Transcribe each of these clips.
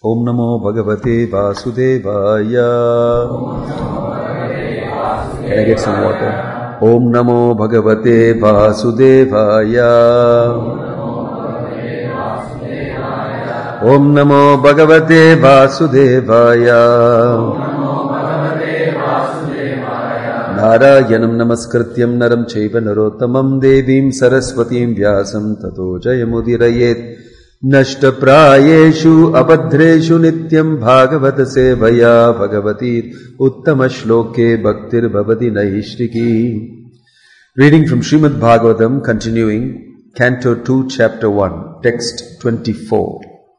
Om Namo Bhagavate Vasudevaya. Can I get some water? Om Namo Bhagavate Vasudevaya. Om Namo Bhagavate Vasudevaya. Narayanam Namaskrityam Naram Chaiva Narottamam Devim Saraswatim Vyasam Tato Jayamudirayet. Nashta Prayeshu Abhadreshu Nityam Bhagavata Sevaya Bhagavatir Uttama Shloke Bhaktir Bhavati Naishriki. Reading from Srimad Bhagavatam, continuing, Canto 2, Chapter 1, Text 24.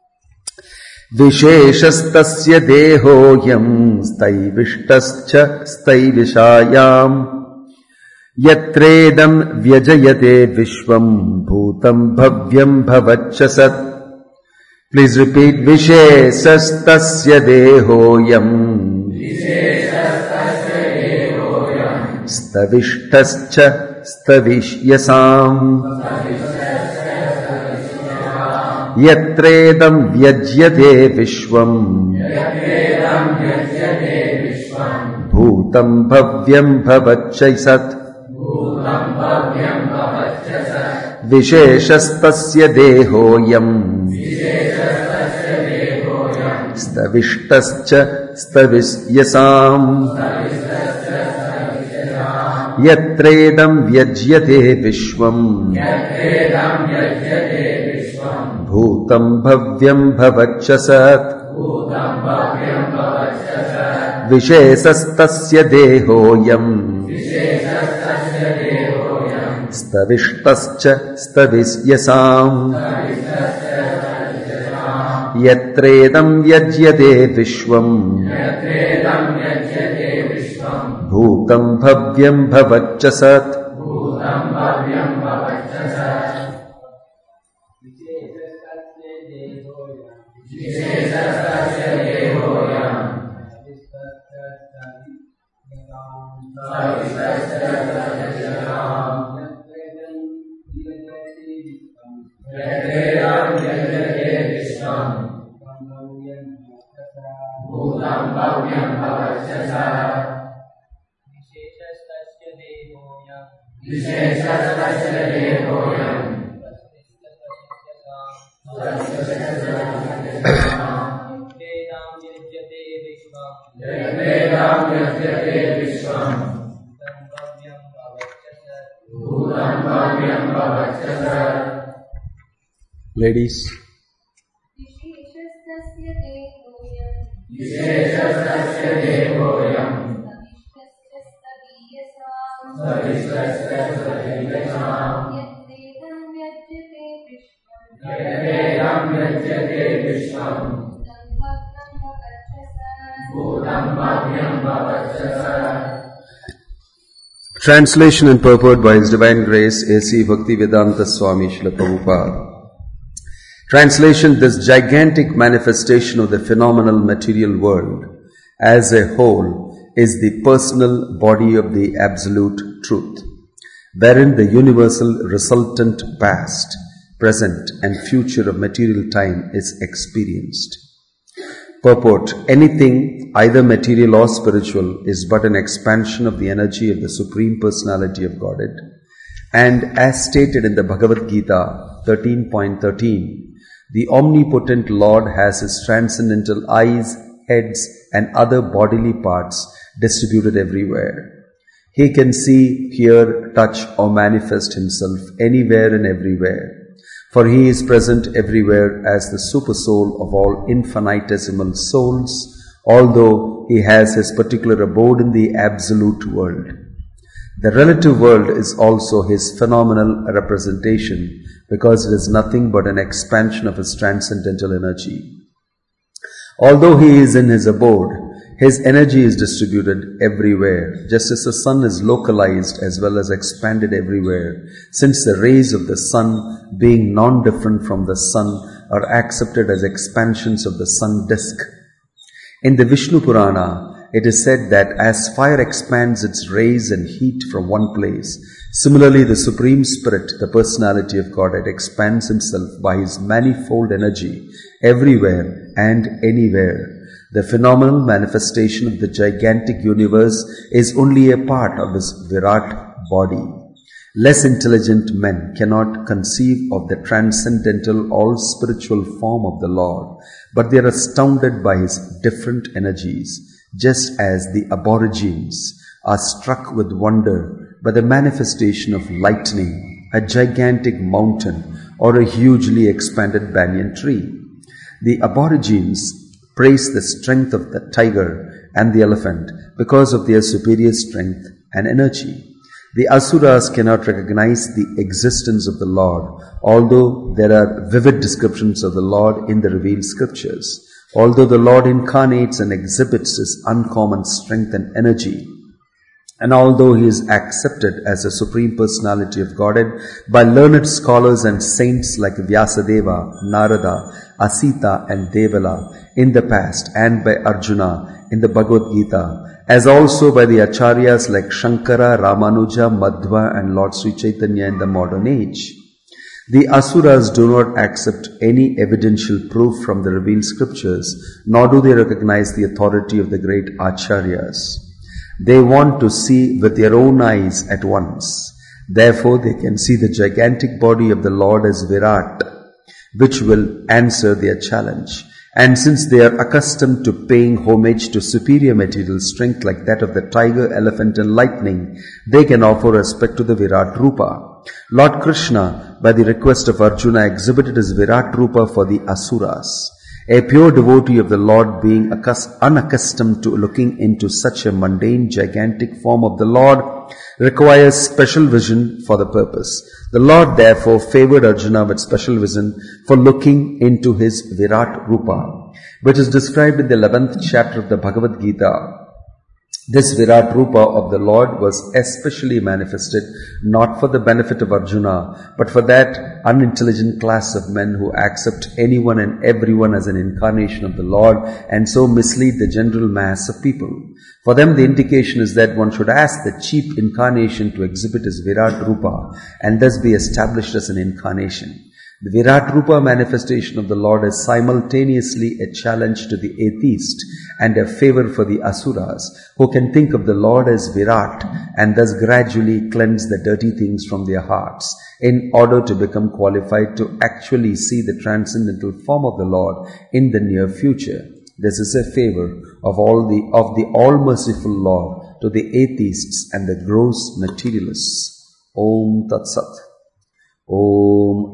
Visheshastasya dehoyam staivishtascha staivishayam yatredam vyajayate vishvam bhutam bhavyam bhavachasat. Please repeat. Visheshastasya dehoyam stavishtascha stavishyasam yatredam vyajyate vishvam bhutam bhavyam bhavachasat. Visheshastasya dehoyam stavishtascha stavisyasam yatredam vyajyate vishvam bhutam bhavyam bhavachasat. Visheshastasya dehoyam stavishtascha stavisyasam yatredam vyajyate vishvam bhutam bhavyam bhavachasat. Ladies. Translation and purport by His Divine Grace A.C. Bhaktivedanta Swami Srila Prabhupada. Translation: This gigantic manifestation of the phenomenal material world as a whole is the personal body of the Absolute Truth, wherein the universal resultant past, present and future of material time is experienced. Purport: Anything, either material or spiritual, is but an expansion of the energy of the Supreme Personality of Godhead. And as stated in the Bhagavad Gita 13.13, the omnipotent Lord has His transcendental eyes, heads and other bodily parts distributed everywhere. He can see, hear, touch or manifest Himself anywhere and everywhere. For He is present everywhere as the Supersoul of all infinitesimal souls, although He has His particular abode in the absolute world. The relative world is also His phenomenal representation, because it is nothing but an expansion of His transcendental energy. Although He is in His abode, His energy is distributed everywhere, just as the sun is localized as well as expanded everywhere, since the rays of the sun, being non-different from the sun, are accepted as expansions of the sun disk. In the Vishnu Purana, it is said that as fire expands its rays and heat from one place, similarly the Supreme Spirit, the Personality of Godhead, expands Himself by His manifold energy everywhere and anywhere. The phenomenal manifestation of the gigantic universe is only a part of his Virat body. Less intelligent men cannot conceive of the transcendental, all-spiritual form of the Lord, but they are astounded by his different energies, just as the aborigines are struck with wonder by the manifestation of lightning, a gigantic mountain, or a hugely expanded banyan tree. The aborigines praise the strength of the tiger and the elephant because of their superior strength and energy. The Asuras cannot recognize the existence of the Lord, although there are vivid descriptions of the Lord in the revealed scriptures. Although the Lord incarnates and exhibits his uncommon strength and energy, and although he is accepted as a supreme personality of Godhead by learned scholars and saints like Vyasadeva, Narada, Asita and Devala in the past, and by Arjuna in the Bhagavad Gita, as also by the Acharyas like Shankara, Ramanuja, Madhva and Lord Sri Chaitanya in the modern age, the Asuras do not accept any evidential proof from the revealed scriptures, nor do they recognize the authority of the great Acharyas. They want to see with their own eyes at once. Therefore, they can see the gigantic body of the Lord as Virat, which will answer their challenge. And since they are accustomed to paying homage to superior material strength like that of the tiger, elephant and lightning, they can offer respect to the Virat Rupa. Lord Krishna, by the request of Arjuna, exhibited his Virat Rupa for the Asuras. A pure devotee of the Lord, being unaccustomed to looking into such a mundane, gigantic form of the Lord, requires special vision for the purpose. The Lord therefore favored Arjuna with special vision for looking into his Virat Rupa, which is described in the 11th chapter of the Bhagavad Gita. This Virat Rupa of the Lord was especially manifested not for the benefit of Arjuna, but for that unintelligent class of men who accept anyone and everyone as an incarnation of the Lord and so mislead the general mass of people. For them, the indication is that one should ask the cheap incarnation to exhibit his Virat Rupa and thus be established as an incarnation. The Virat Rupa manifestation of the Lord is simultaneously a challenge to the atheist and a favor for the Asuras, who can think of the Lord as Virat and thus gradually cleanse the dirty things from their hearts in order to become qualified to actually see the transcendental form of the Lord in the near future. This is a favor of the all-merciful Lord to the atheists and the gross materialists. Om Tat Sat. Om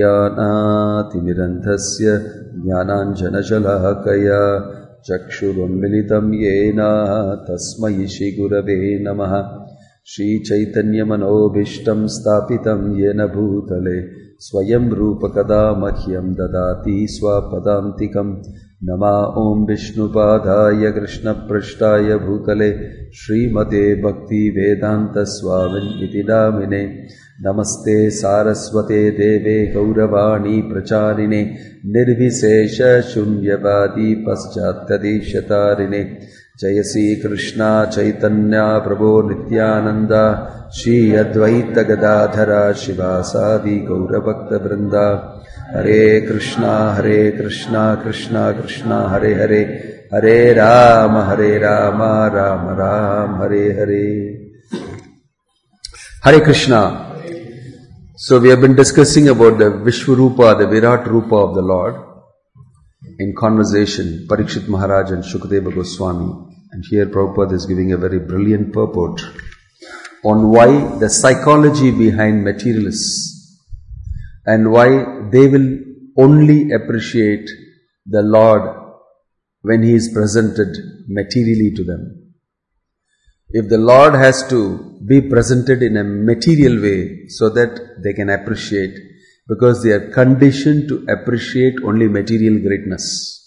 Ajnana-timirandhasya Jnananjana-shalakaya Chakshurunmilitam Yena Tasmai Shri Gurave Namaha. Shri Chaitanya Manobhishtam Stapitam Yena Bhutale Swayam Rupakada Mahyam Dadati Swapadantikam. Nama Om Vishnupadaya Krishna Prashtaya Bhutale Srimate Bhakti Vedanta Swamin Iti Namine. Namaste Saraswate Deve Gauravani Pracharine Nirvisesha Shunyavadi Paschatadeshatarine Jayasi Krishna Chaitanya Prabhu Nityananda Shri Advaita Gadadhara Shivasadi Gauravakta Vrinda. Hare Krishna Krishna Krishna Hare Hare Hare Rama Rama Rama Hare Hare. Hare Krishna. So we have been discussing about the Vishwarupa, the Virat Rupa of the Lord in conversation, Parikshit Maharaj and Shukadeva Goswami. And here Prabhupada is giving a very brilliant purport on why the psychology behind materialists and why they will only appreciate the Lord when He is presented materially to them. If the Lord has to be presented in a material way so that they can appreciate, because they are conditioned to appreciate only material greatness.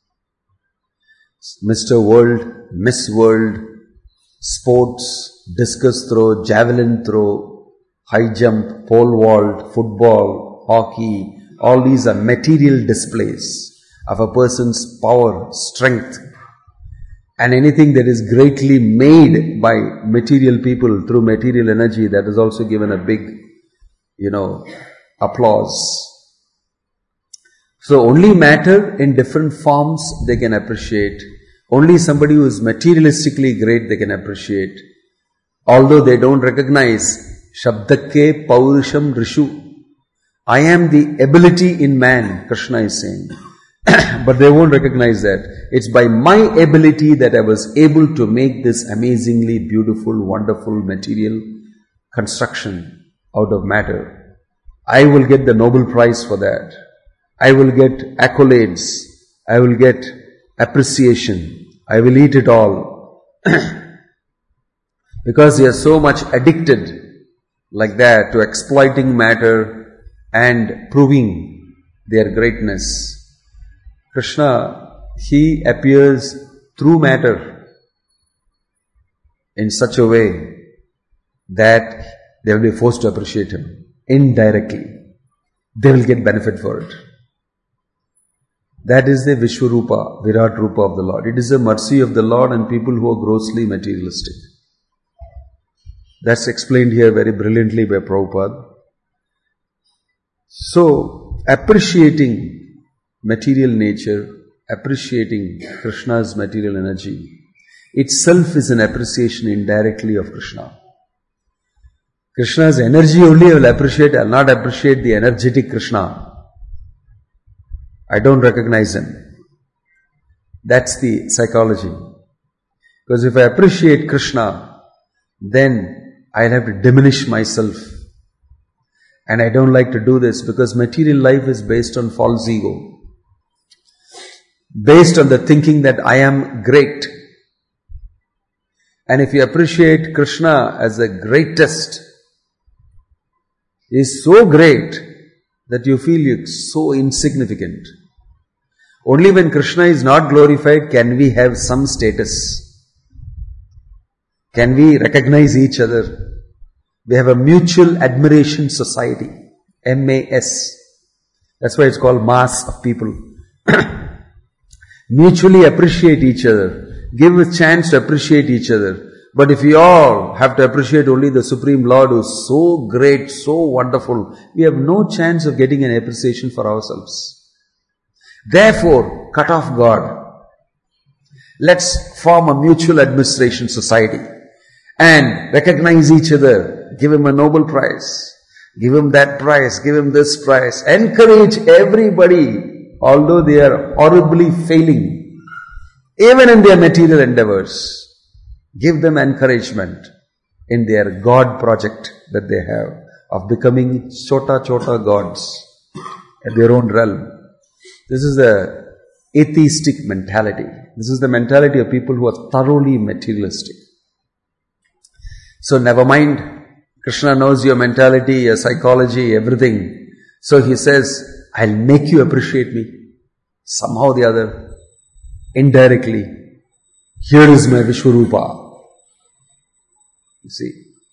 Mr. World, Miss World, sports, discus throw, javelin throw, high jump, pole vault, football, hockey, all these are material displays of a person's power, strength. And anything that is greatly made by material people through material energy, that is also given a big, applause. So only matter in different forms they can appreciate. Only somebody who is materialistically great they can appreciate. Although they don't recognize Shabdakke Paurisham Rishu. I am the ability in man, Krishna is saying. But they won't recognize that. It's by my ability that I was able to make this amazingly beautiful, wonderful material construction out of matter. I will get the Nobel Prize for that. I will get accolades. I will get appreciation. I will eat it all. Because they are so much addicted like that to exploiting matter and proving their greatness. Krishna, he appears through matter in such a way that they will be forced to appreciate him indirectly. They will get benefit for it. That is the Vishwarupa, Virat Rupa of the Lord. It is the mercy of the Lord on people who are grossly materialistic. That's explained here very brilliantly by Prabhupada. So, appreciating material nature, appreciating Krishna's material energy, itself is an appreciation indirectly of Krishna. Krishna's energy only I will appreciate, I will not appreciate the energetic Krishna. I don't recognize him. That's the psychology. Because if I appreciate Krishna, then I'll have to diminish myself. And I don't like to do this because material life is based on false ego. Based on the thinking that I am great. And if you appreciate Krishna as the greatest, he is so great that you feel you're so insignificant. Only when Krishna is not glorified can we have some status. Can we recognize each other? We have a mutual admiration society. MAS. That's why it's called mass of people. Mutually appreciate each other. Give a chance to appreciate each other. But if we all have to appreciate only the Supreme Lord who is so great, so wonderful, we have no chance of getting an appreciation for ourselves. Therefore, cut off God. Let's form a mutual administration society and recognize each other. Give him a Nobel Prize. Give him that prize. Give him this prize. Encourage everybody. Although they are horribly failing, even in their material endeavors, give them encouragement in their God project that they have of becoming chota gods at their own realm. This is the atheistic mentality. This is the mentality of people who are thoroughly materialistic. So never mind, Krishna knows your mentality, your psychology, everything. So he says, I'll make you appreciate me somehow or the other, indirectly. Here is my Vishwarupa. You see.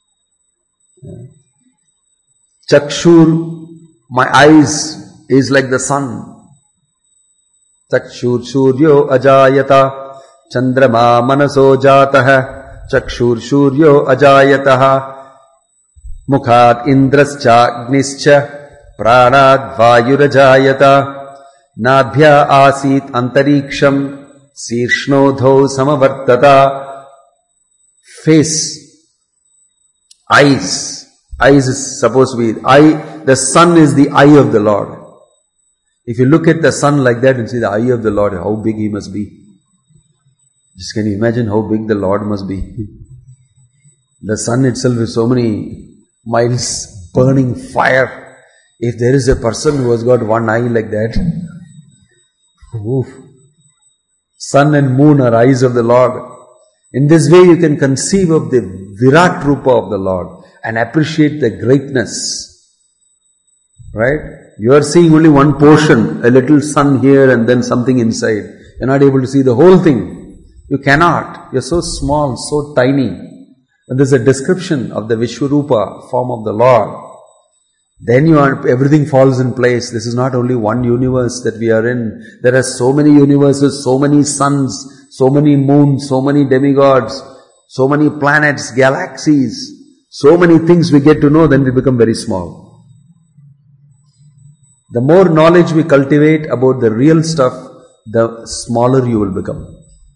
Chakshur, my eyes, is like the sun. Chakshur Suryo Ajayata Chandrama Manaso Jataha Chakshur Suryo Ajayataha Mukhat Indrascha Agnischa Pranad Vayurajayata Nabhya Asit Antariksham Sirshnodho Samavartata. Face, eyes. Eyes is supposed to be eye. The sun is the eye of the Lord. If you look at the sun like that and see the eye of the Lord, how big he must be. Just can you imagine how big the Lord must be? The sun itself is so many miles burning fire. If there is a person who has got one eye like that, oof. Sun and moon are eyes of the Lord. In this way you can conceive of the Virat Rupa of the Lord and appreciate the greatness. Right? You are seeing only one portion, a little sun here and then something inside. You are not able to see the whole thing. You cannot. You are so small, so tiny. And there is a description of the Vishwarupa form of the Lord. Then everything falls in place. This is not only one universe that we are in. There are so many universes, so many suns, so many moons, so many demigods, so many planets, galaxies, so many things we get to know, then we become very small. The more knowledge we cultivate about the real stuff, the smaller you will become.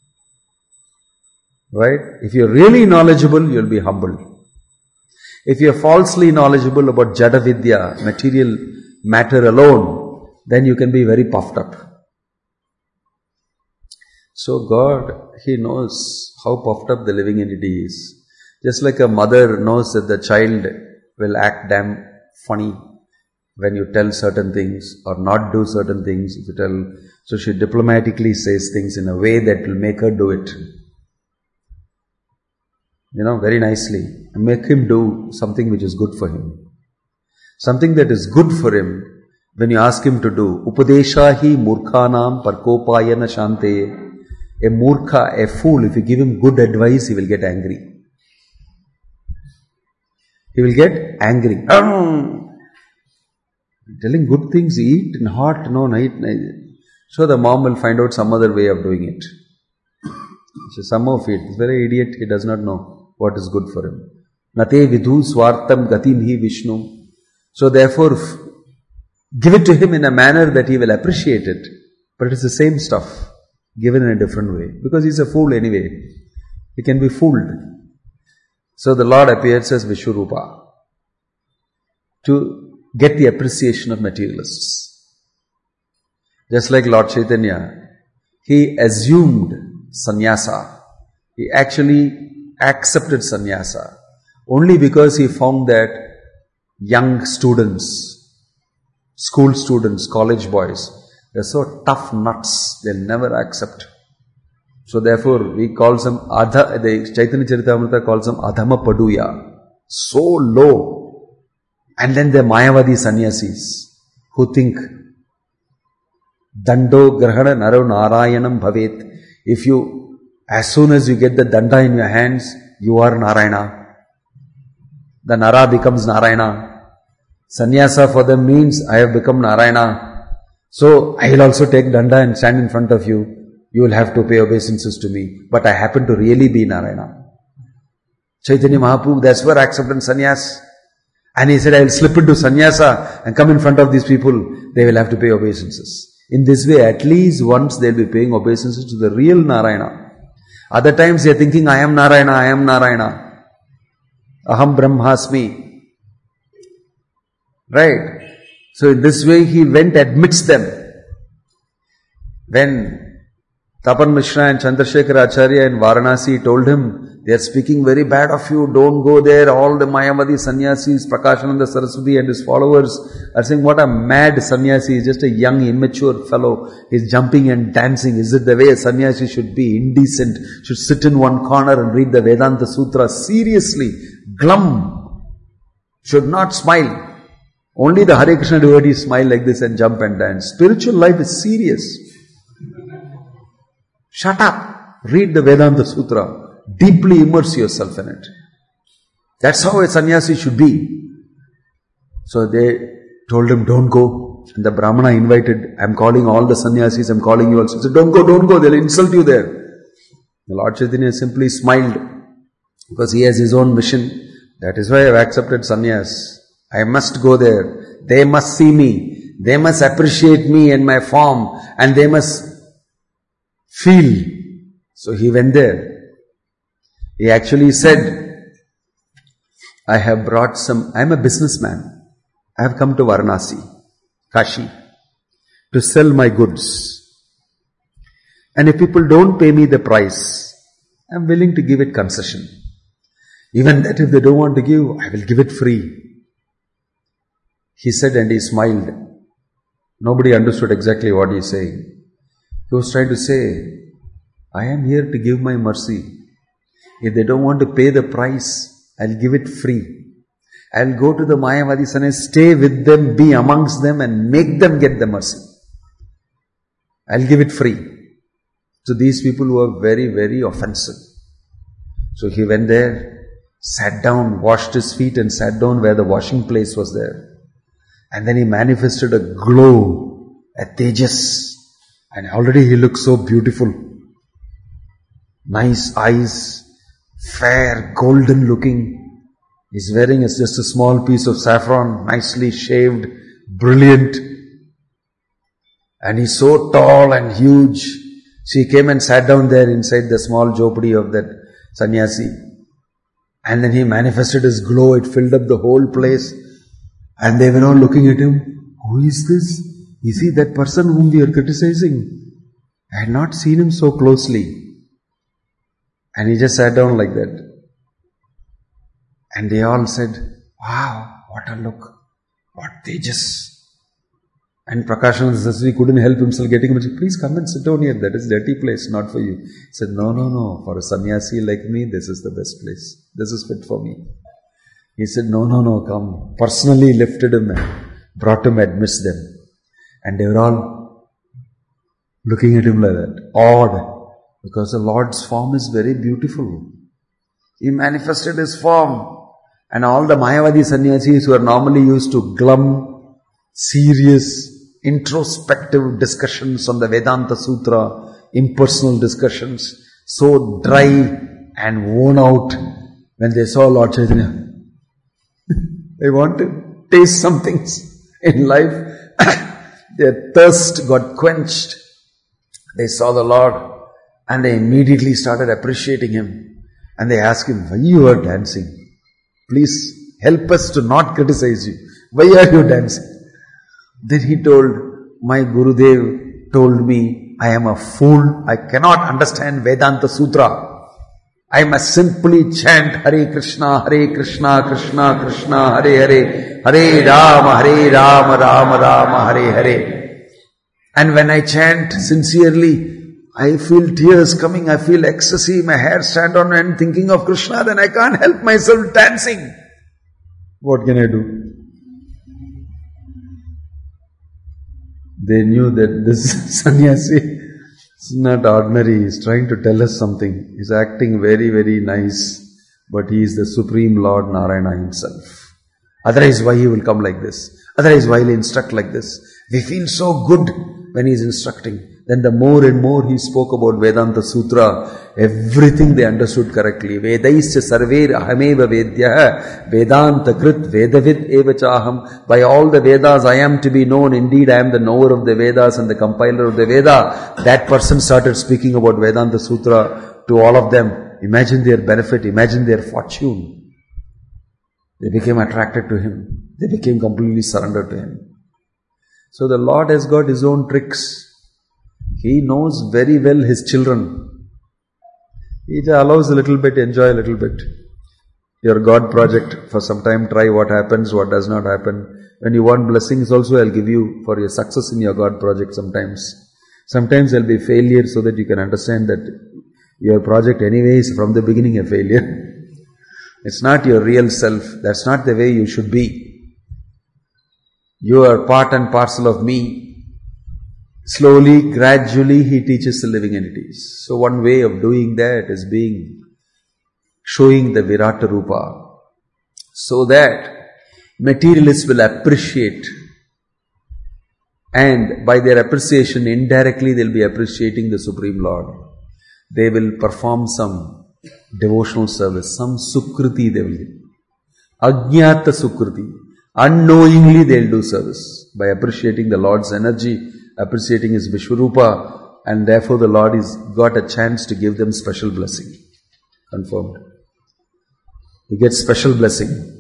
Right? If you're really knowledgeable, you'll be humble. If you're falsely knowledgeable about Jada Vidya, material matter alone, then you can be very puffed up. So God, He knows how puffed up the living entity is. Just like a mother knows that the child will act damn funny when you tell certain things or not do certain things if you tell. So she diplomatically says things in a way that will make her do it. Very nicely. And make him do something which is good for him. Something that is good for him, when you ask him to do, Upadeshahi murkhanam parkopayana shante. A murkha, a fool, if you give him good advice, he will get angry. He will get angry. Telling good things, eat and hot, no, night. So the mom will find out some other way of doing it. So some of it, he's very idiot, he does not know what is good for him. Nate vidhu swartam gatim hi Vishnu. So therefore, give it to him in a manner that he will appreciate it. But it is the same stuff, given in a different way. Because he's a fool anyway. He can be fooled. So the Lord appears as Vishwarupa to get the appreciation of materialists. Just like Lord Chaitanya, he assumed sannyasa. He actually accepted sannyasa only because he found that young students, school students, college boys, they're so tough nuts, they'll never accept. So therefore, he calls them, the Chaitanya Charitamrita calls them Adhama Paduya. So low. And then the Mayavadi sannyasis who think, Dando Grahana Naro Narayanam Bhavet. As soon as you get the danda in your hands, you are Narayana. The Nara becomes Narayana. Sannyasa for them means, I have become Narayana. So, I will also take danda and stand in front of you. You will have to pay obeisances to me. But I happen to really be Narayana. Chaitanya Mahaprabhu, that's where I accepted sannyas. And he said, I will slip into sannyasa and come in front of these people. They will have to pay obeisances. In this way, at least once they will be paying obeisances to the real Narayana. Other times they are thinking, I am Narayana, I am Narayana. Aham Brahmasmi. Right? So in this way he went amidst them. When Tapan Mishra and Chandrasekhar Acharya in Varanasi told him, they are speaking very bad of you, don't go there. All the Mayavadi sannyasis, Prakashananda Saraswati and his followers are saying, what a mad sannyasi, he's just a young, immature fellow. He's jumping and dancing. Is it the way a sannyasi should be? Indecent, should sit in one corner and read the Vedanta Sutra seriously, glum, should not smile. Only the Hare Krishna devotees smile like this and jump and dance. Spiritual life is serious. Shut up. Read the Vedanta Sutra. Deeply immerse yourself in it. That's how a sannyasi should be. So they told him, don't go. And the Brahmana invited, I'm calling all the sannyasis, I'm calling you also. He said, don't go, they'll insult you there. The Lord Chaitanya simply smiled because he has his own mission. That is why I have accepted sannyas. I must go there. They must see me. They must appreciate me and my form. And they must feel. So he went there. He actually said, I have brought I'm a businessman. I have come to Varanasi, Kashi, to sell my goods. And if people don't pay me the price, I'm willing to give it concession. Even that if they don't want to give, I will give it free. He said and he smiled. Nobody understood exactly what he is saying. He was trying to say, I am here to give my mercy. If they don't want to pay the price, I'll give it free. I'll go to the Mayavadi Sannyas, stay with them, be amongst them and make them get the mercy. I'll give it free. So these people were very, very offensive. So he went there, sat down, washed his feet and sat down where the washing place was there. And then he manifested a glow, a tejas. And already he looked so beautiful. Nice eyes, fair, golden looking. He's wearing just a small piece of saffron, nicely shaved, brilliant. And he's so tall and huge. She came and sat down there inside the small jhopadi of that sannyasi. And then he manifested his glow. It filled up the whole place. And they were all looking at him. Who is this? Is he that person whom we are criticizing? I had not seen him so closely. And he just sat down like that. And they all said, wow, what a look. What tejas. And Prakashananda Sasri couldn't help himself getting him. Please come and sit down here. That is dirty place, not for you. He said, no. For a sannyasi like me, this is the best place. This is fit for me. He said, no, come. Personally lifted him and brought him amidst them. And they were all looking at him like that, awed. Because the Lord's form is very beautiful. He manifested His form. And all the Mayavadi sannyasis who are normally used to glum, serious, introspective discussions on the Vedanta Sutra, impersonal discussions, so dry and worn out when they saw Lord Chaitanya. They want to taste some things in life. Their thirst got quenched. They saw the Lord and they immediately started appreciating Him. And they asked Him, why you are dancing? Please help us to not criticize you. Why are you dancing? Then he told, my Gurudev told me, I am a fool. I cannot understand Vedanta Sutra. I must simply chant Hare Krishna, Krishna Krishna, Hare Hare, Hare Rama, Rama Rama, Hare Hare. And when I chant sincerely, I feel tears coming, I feel ecstasy, my hair stand on end thinking of Krishna, then I can't help myself dancing. What can I do? They knew that this sannyasi is not ordinary, he is trying to tell us something. He is acting very, very nice, but he is the Supreme Lord Narayana Himself. Otherwise, why he will come like this? Otherwise, why he will instruct like this? We feel so good when he is instructing. Then the more and more he spoke about Vedanta Sutra, everything they understood correctly. Vedaisya sarver ahameva vedya Vedanta krit vedavid evachaham. By all the Vedas I am to be known. Indeed I am the knower of the Vedas and the compiler of the Veda. That person started speaking about Vedanta Sutra to all of them. Imagine their benefit, imagine their fortune. They became attracted to him. They became completely surrendered to him. So the Lord has got His own tricks. He knows very well His children. He allows a little bit, enjoy a little bit. Your God project, for some time try what happens, what does not happen. When you want blessings also, I'll give you for your success in your God project sometimes. Sometimes there'll be failure so that you can understand that your project anyway is from the beginning a failure. It's not your real self. That's not the way you should be. You are part and parcel of me. Slowly, gradually, He teaches the living entities. So one way of doing that is showing the Virata Rupa, so that materialists will appreciate, and by their appreciation, indirectly they'll be appreciating the Supreme Lord. They will perform some devotional service, some sukriti they will do. Ajnata sukriti. Unknowingly they'll do service by appreciating the Lord's energy, appreciating His Vishwarupa, and therefore the Lord has got a chance to give them special blessing. Confirmed. He gets special blessing.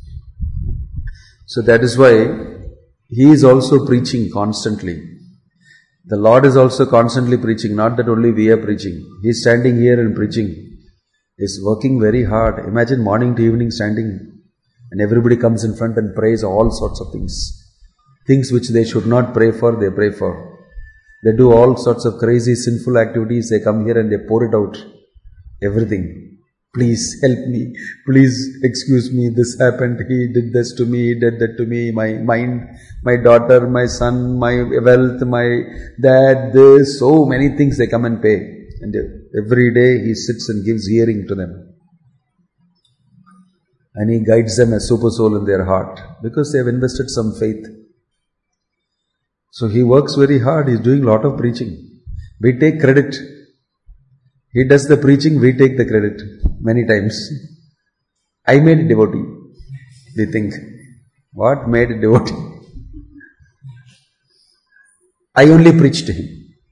So that is why He is also preaching constantly. The Lord is also constantly preaching, not that only we are preaching. He is standing here and preaching. He is working very hard. Imagine morning to evening standing, and everybody comes in front and prays all sorts of things. Things which they should not pray for, they pray for. They do all sorts of crazy, sinful activities. They come here and they pour it out. Everything. Please help me. Please excuse me. This happened. He did this to me. He did that to me. My mind, my daughter, my son, my wealth, my dad, this. So many things they come and pay. And every day He sits and gives hearing to them. And He guides them as super soul in their heart. Because they have invested some faith. So He works very hard. He is doing a lot of preaching. We take credit. He does the preaching, we take the credit many times. I made a devotee. We think, what made a devotee? I only preached to him.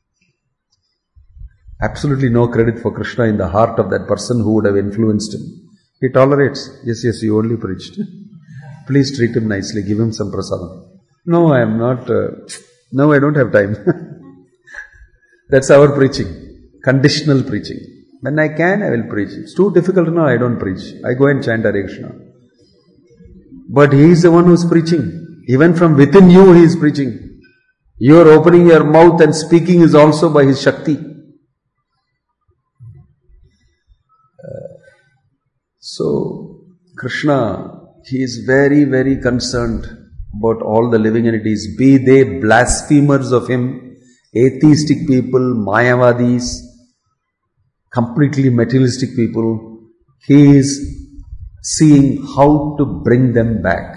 Absolutely no credit for Krishna in the heart of that person who would have influenced him. He tolerates. Yes, you only preached. Please treat him nicely. Give him some prasadam. No, I am not. No, I don't have time. That's our preaching. Conditional preaching. When I can, I will preach. It's too difficult now, I don't preach. I go and chant Hare Krishna. But he is the one who is preaching. Even from within you, he is preaching. You are opening your mouth and speaking is also by his Shakti. So, Krishna, he is very, very concerned about all the living entities, be they blasphemers of him, atheistic people, Mayavadis, completely materialistic people. He is seeing how to bring them back.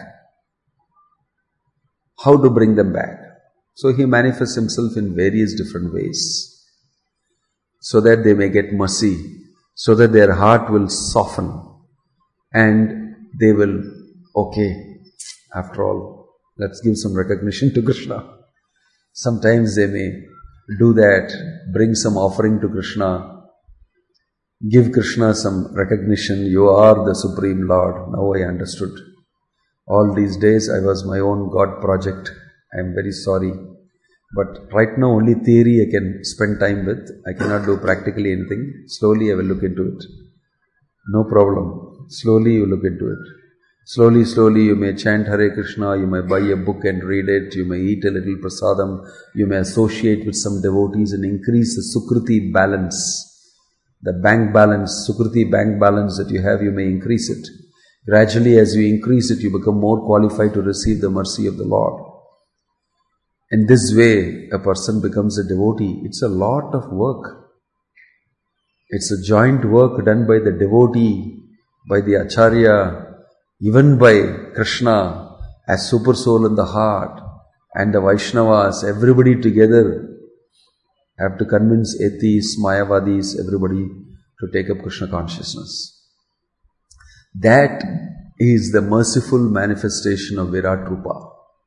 How to bring them back. So he manifests himself in various different ways, so that they may get mercy, so that their heart will soften and they will, okay, after all, let's give some recognition to Krishna. Sometimes they may do that, bring some offering to Krishna, give Krishna some recognition. You are the Supreme Lord. Now I understood. All these days I was my own God project. I am very sorry. But right now only theory I can spend time with. I cannot do practically anything. Slowly I will look into it. No problem. Slowly you look into it. Slowly you may chant Hare Krishna, you may buy a book and read it, you may eat a little prasadam, you may associate with some devotees and increase the Sukruti balance. The bank balance, Sukruti bank balance that you have, you may increase it. Gradually as you increase it, you become more qualified to receive the mercy of the Lord. In this way, a person becomes a devotee. It's a lot of work. It's a joint work done by the devotee, by the Acharya, even by Krishna as super soul in the heart, and the Vaishnavas, everybody together have to convince atheists, Mayavadis, everybody to take up Krishna consciousness. That is the merciful manifestation of Virat Rupa,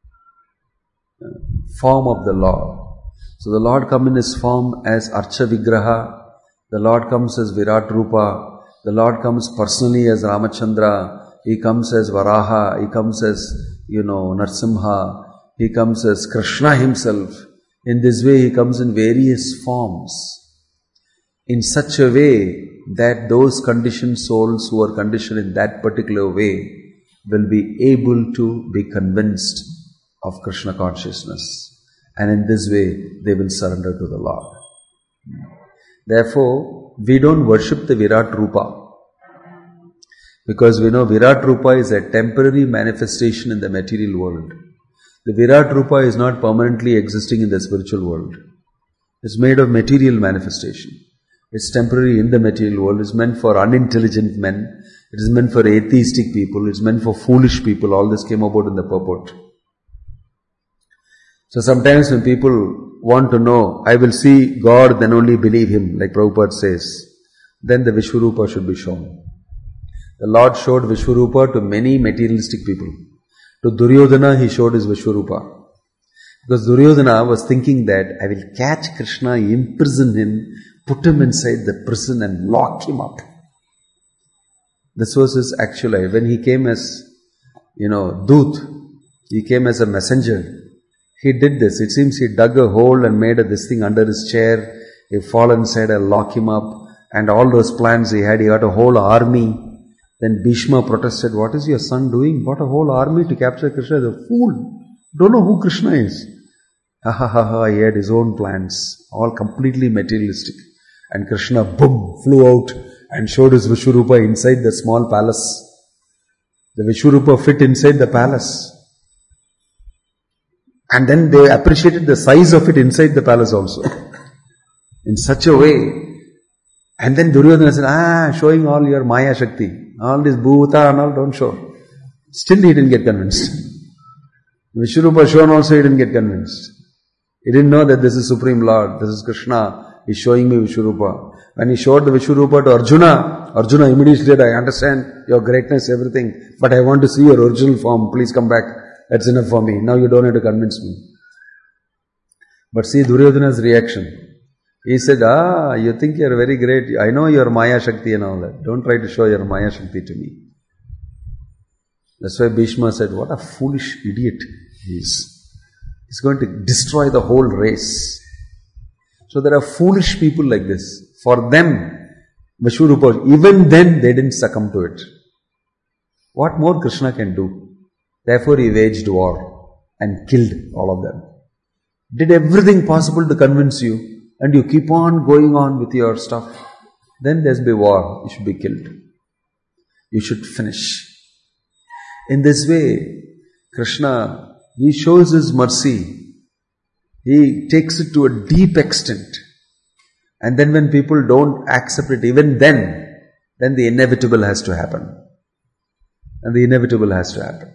form of the Lord. So the Lord comes in his form as Archa Vigraha, the Lord comes as Virat Rupa, the Lord comes personally as Ramachandra, he comes as Varaha, he comes as, Narsimha, he comes as Krishna himself. In this way he comes in various forms, in such a way that those conditioned souls who are conditioned in that particular way will be able to be convinced of Krishna consciousness. And in this way they will surrender to the Lord. Therefore, we don't worship the Virat Rupa, because we know Virat Rupa is a temporary manifestation in the material world. The Virat Rupa is not permanently existing in the spiritual world. It's made of material manifestation. It's temporary in the material world. It's meant for unintelligent men. It is meant for atheistic people. It's meant for foolish people. All this came about in the purport. So sometimes when people want to know, I will see God, then only believe Him, like Prabhupada says, then the Vishwarupa should be shown. The Lord showed Vishwarupa to many materialistic people. To Duryodhana, he showed his Vishwarupa. Because Duryodhana was thinking that I will catch Krishna, imprison him, put him inside the prison and lock him up. This was his actual life. When he came as, Dut, he came as a messenger. He did this. It seems he dug a hole and made this thing under his chair. He fall inside and lock him up. And all those plans he had, he got a whole army. Then Bhishma protested, what is your son doing? Bought a whole army to capture Krishna. He's a fool. Don't know who Krishna is. He had his own plans, all completely materialistic. And Krishna, boom, flew out and showed his Vishwarupa inside the small palace. The Vishwarupa fit inside the palace. And then they appreciated the size of it inside the palace also. In such a way. And then Duryodhana said, showing all your Maya Shakti. All this bhuta and all, don't show. Still he didn't get convinced. Vishwarupa shown also, he didn't get convinced. He didn't know that this is Supreme Lord, this is Krishna, he's showing me Vishwarupa. When he showed the Vishwarupa to Arjuna immediately said, I understand your greatness, everything, but I want to see your original form, please come back. That's enough for me. Now you don't have to convince me. But see Duryodhana's reaction. He said, you think you're very great. I know you're Maya Shakti and all that. Don't try to show your Maya Shakti to me. That's why Bhishma said, what a foolish idiot he is. He's going to destroy the whole race. So there are foolish people like this. For them, Vishwarupa, even then they didn't succumb to it. What more Krishna can do? Therefore he waged war and killed all of them. Did everything possible to convince you, and you keep on going on with your stuff. Then there's be war. You should be killed. You should finish. In this way, Krishna, he shows his mercy. He takes it to a deep extent. And then when people don't accept it, even then the inevitable has to happen. And the inevitable has to happen.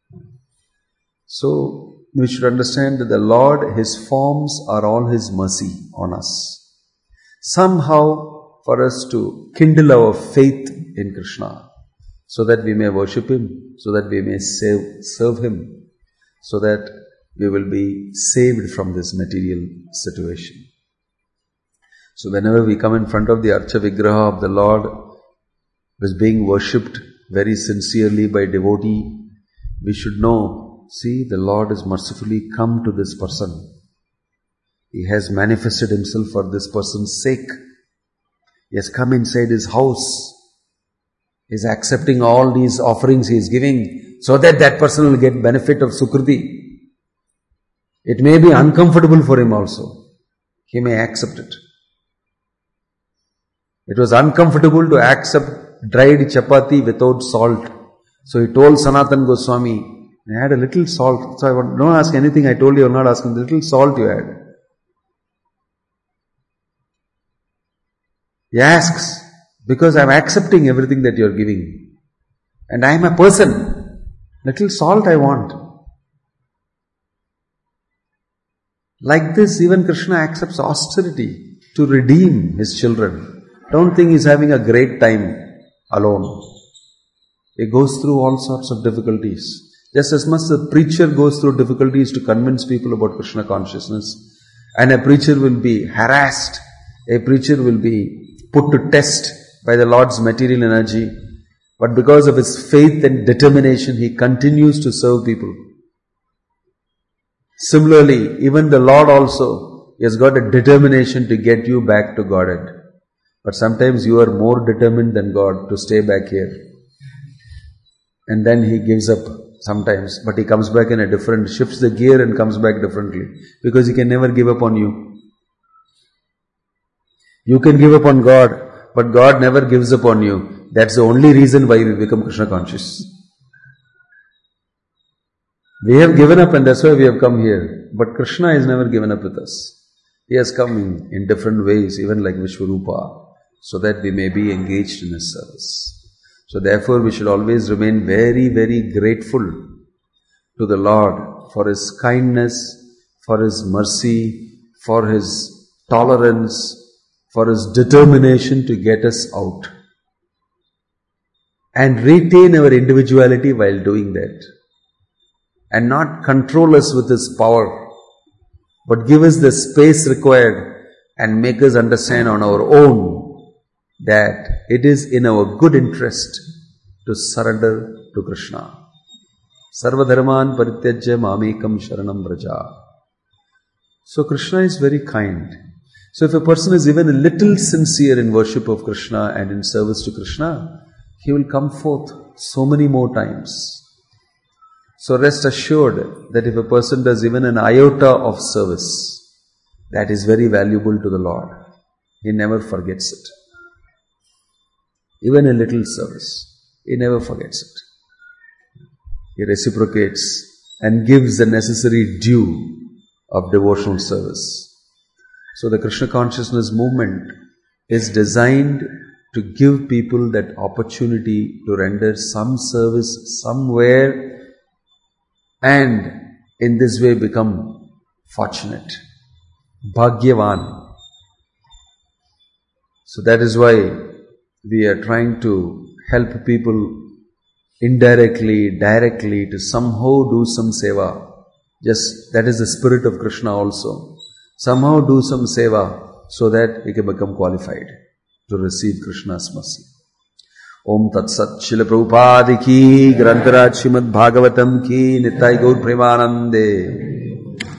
So, we should understand that the Lord, His forms are all His mercy on us. Somehow, for us to kindle our faith in Krishna, so that we may worship Him, so that we may serve Him, so that we will be saved from this material situation. So whenever we come in front of the Archa Vigraha of the Lord, who is being worshipped very sincerely by devotee, we should know, see, the Lord has mercifully come to this person. He has manifested Himself for this person's sake. He has come inside his house. He is accepting all these offerings He is giving so that that person will get benefit of Sukriti. It may be uncomfortable for him also. He may accept it. It was uncomfortable to accept dried chapati without salt. So he told Sanatan Goswami, I had a little salt. So don't ask anything I told you, I'm not asking. The little salt you had. He asks, because I'm accepting everything that you're giving. And I am a person. Little salt I want. Like this, even Krishna accepts austerity to redeem His children. Don't think He's having a great time alone. He goes through all sorts of difficulties. Just as much a preacher goes through difficulties to convince people about Krishna consciousness, and a preacher will be harassed, a preacher will be put to test by the Lord's material energy, but because of his faith and determination, he continues to serve people. Similarly, even the Lord also, He has got a determination to get you back to Godhead. But sometimes you are more determined than God to stay back here. And then He gives up sometimes, but He comes back in a different, shifts the gear and comes back differently. Because He can never give up on you. You can give up on God, but God never gives up on you. That's the only reason why we become Krishna conscious. We have given up and that's why we have come here. But Krishna has never given up with us. He has come in different ways, even like Vishwarupa, so that we may be engaged in His service. So therefore we should always remain very, very grateful to the Lord for His kindness, for His mercy, for His tolerance, for His determination to get us out. And retain our individuality while doing that. And not control us with His power, but give us the space required and make us understand on our own that it is in our good interest to surrender to Krishna. Sarva dharman parityajya mamekam sharanam vraja. So Krishna is very kind. So if a person is even a little sincere in worship of Krishna and in service to Krishna, he will come forth so many more times. So rest assured that if a person does even an iota of service, that is very valuable to the Lord. He never forgets it. Even a little service, He never forgets it. He reciprocates and gives the necessary due of devotional service. So the Krishna consciousness movement is designed to give people that opportunity to render some service somewhere and in this way become fortunate, Bhagyavan. So that is why we are trying to help people indirectly, directly to somehow do some seva. Just that is the spirit of Krishna also. somehow do some seva so that we can become qualified to receive Krishna's mercy. Om Tat Sat. Srila Prabhupada ki, Grantaraj Srimad Bhagavatam ki, Nittai Gaur Premanande.